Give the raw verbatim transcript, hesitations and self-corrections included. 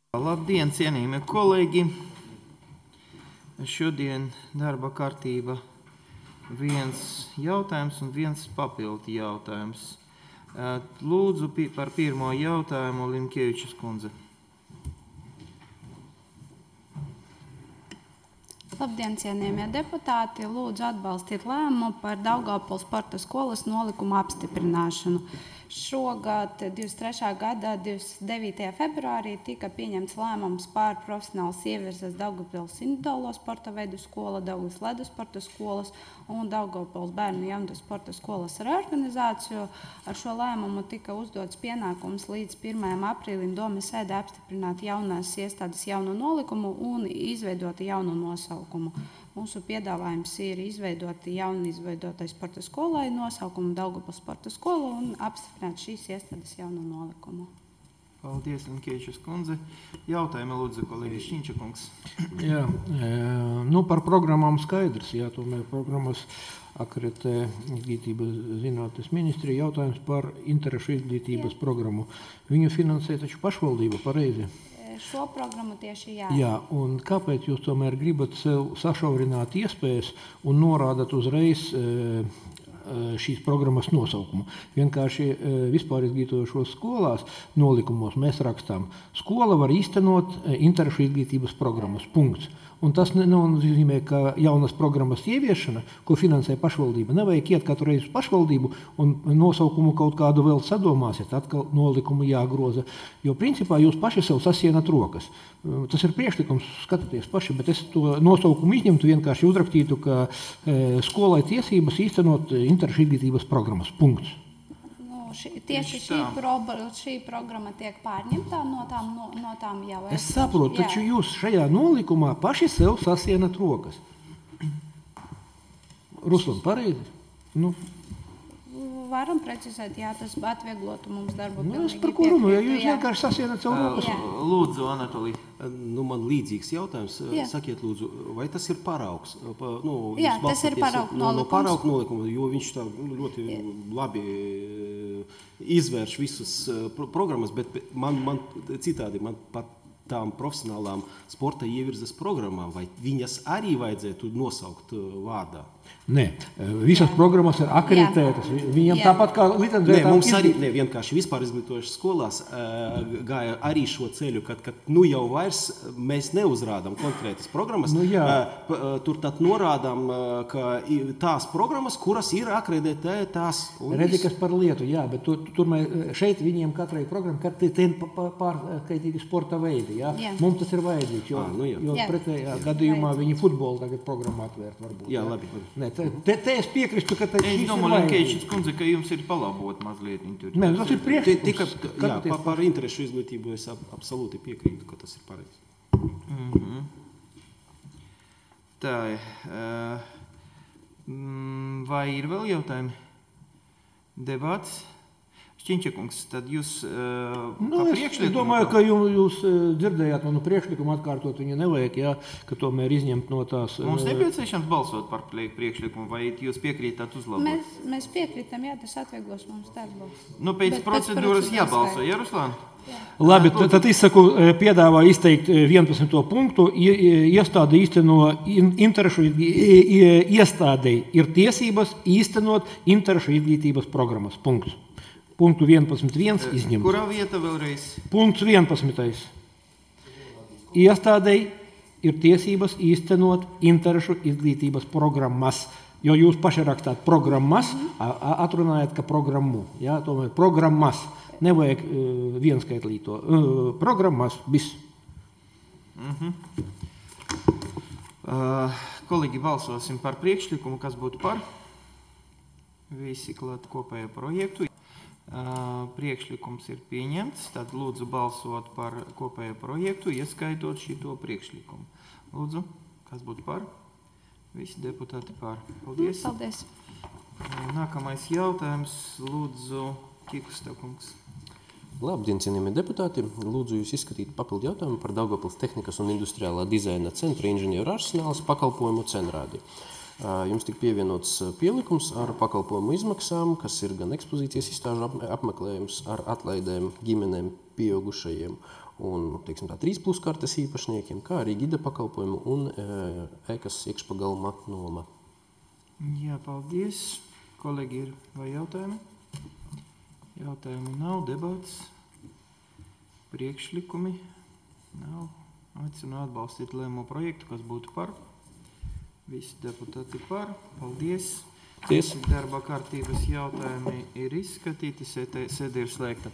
Labdien, cienījamie kolēģi! Šodien darba kārtība viens jautājums un viens papildu jautājums. Lūdzu par pirmo jautājumu Linkievičas kundze. Labdien, cienījamie deputāti! Lūdzu atbalstīt lēmumu par Daugavpils sporta skolas nolikumu apstiprināšanu. Šogad, divdesmit trešā gada divdesmit devītajā februārī, tika pieņemts lēmums par profesionālas ievirzes Daugavpils individuālo sporta veidu skola, Daugavpils ledus sporta skolas un Daugavpils bērnu jaunu sporta skolas reorganizāciju. Ar šo lēmumu tika uzdots pienākums līdz pirmajam aprīlim Domes sēdē apstiprināt jaunās iestādes jaunu nolikumu un izveidot jaunu nosaukumu. Mūsu piedāvājums ir izveidot jaunu izveidotai sporta skolai nosaukumu Daugavpils sporta skola un apstiprināt šīs iestādes jaunu nolikumu. Paldies, Linkievičas kundze. Jautājumi lūdzu, kolēģis Šinčakungs. Jā, nu par programmām skaidrs, jā, tomēr programmas akreditē izglītības zinātnes ministrija. Jautājums par interešu izglītības jā. Programmu. Viņu finansē taču pašvaldība, pareizi? Šo programmu tieši jā. Jā, un kāpēc jūs tomēr gribat sev sašaurināt iespējas un norādat uzreiz e, šīs programmas nosaukumu? Vienkārši e, vispār izglītojošos skolās nolikumos mēs rakstām, skola var īstenot interešu izglītības programmas, punkts. Un tas nenozīmē, ka jaunas programmas ieviešana, ko finansē pašvaldība, nevajag iet katru reizi uz pašvaldību un nosaukumu kaut kādu vēl sadomāsiet, atkal nolikumu jāgroza. Jo principā jūs paši sev sasienat rokas. Tas ir priekšlikums, skatieties paši, bet es to nosaukumu izņemtu, vienkārši uzrakstītu, ka e, skolai tiesības īstenot interešu izglītības programmas, punkts. Ši, tieši šī, pro, šī programma tiek pārņemtā no tām, no, no tām jau. Es saprotu, taču jūs šajā nolikumā paši sev sasienat rokas. Ruslan, pareizi? Nu. Varam precizēt, jā, tas atvieglotu mums darbu. Nu, es par ko runāju, ja jūs vienkārši sasienat sev rokas. Lūdzu, Anatolija. Nu, man līdzīgs jautājums. Jā. Sakiet, lūdzu, vai tas ir paraugs? Nu, jā, tas ir paraugu nolikums. No paraugu nolikuma, jo viņš tā ļoti jā. Labi izvērš visas programmas, bet man, man citādi, man pat tām profesionālām sporta ievirzes programmām, vai viņas arī vajadzētu nosaukt vārdā? Nē, visas jā. Programmas ir akreditētas. Viņam jā. Tāpat kā licencētām... Nē, mums arī, ne, vienkārši vispār izglītojušas skolās uh, gāja arī šo ceļu, kad, kad nu jau vairs mēs neuzrādām konkrētas programmas. Nu, uh, tur tad norādām, uh, ka tās programmas, kuras ir akreditētās. Redzi, kas par lietu, jā, bet tur, tur mēs, šeit viņiem katrai programma, kad tie pārkaitīgi sporta veidi, jā. Jā. Mums tas ir vajadzīgs, jo, ah, nu jo pretējā gadījumā jā. Viņi futbolu tagad programmu atvērt varbūt. Jā, labi. Nē, te, te es piekristu, ka tas ir vajadzīgs. Kundze, ka jums ir palabot mazliet. Nē, tas ir priekšlikums. Jā, par, par interešu izglītību es absolūti piekrītu, ka tas ir pareizi. Mm-hmm. Tā, uh, vai ir vēl jautājumi? Debats? Šķinčakungs, tad jūs uh, nu, es domāju, ka jūs, jūs dzirdējāt manu priekšlikumu atkārtot, viņa nevajag, jā, ka tomēr izņemt no tās... Mums nepieciešams balsot par priekšlikumu, vai jūs piekrītāt uzlabot? Mēs, mēs piekrītam, jā, tas atvieglos mums darbu. Nu, pēc bet, procedūras pēc jābalso, jā, Ruslan? Jā. Labi, tad, tad izsaku, piedāvā izteikt vienpadsmito punktu, iestāde īsteno interešu iestādei ir tiesības īstenot interešu izglītības programmas, punkts. Punktu vienpadsmit viens izņemt. Kurā vieta vēlreiz? Punkts vienpadsmitais. Iestādei ir tiesības īstenot interešu izglītības programmas. Jo jūs paši rakstāt programmas, mm-hmm. atrunājat, ka programmu. Jā, tomēr programmas. Nevajag uh, vienskaitlīto. Uh, programmas, viss. Mm-hmm. Uh, kolēģi, balsosim par priekšlikumu, kas būtu par. Visi klāt kopējo projektu. Uh, priekšlikums ir pieņemts, tad lūdzu balsot par kopējo projektu, ieskaitot šito priekšlikumu. Lūdzu, kas būtu par? Visi deputāti par. Paldies. Paldies. Uh, nākamais jautājums, lūdzu, Kikustakungs. Labdien, cienījamie deputāti! Lūdzu jūs izskatīt papildu jautājumu par Daugavpils tehnikas un industriālā dizaina centra inženieru arsenāls pakalpojumu cenrādi. Jums tika pievienots pielikums ar pakalpojumu izmaksām, kas ir gan ekspozīcijas izstāžu apmeklējums ar atlaidēm ģimenēm pieaugušajiem un teiksim, tā, trīs plus kartes īpašniekiem, kā arī gida pakalpojumu un ēkas iekšpagalma noma. Jā, paldies. Kolēģi, ir vai jautājumi? Jautājumi nav, debats, priekšlikumi nav. Aicinu atbalstīt lēmumu projektu, kas būtu par. Visi deputāti par. Paldies. Paldies. Darba kārtības jautājumi ir izskatīti, sēde ir slēgta.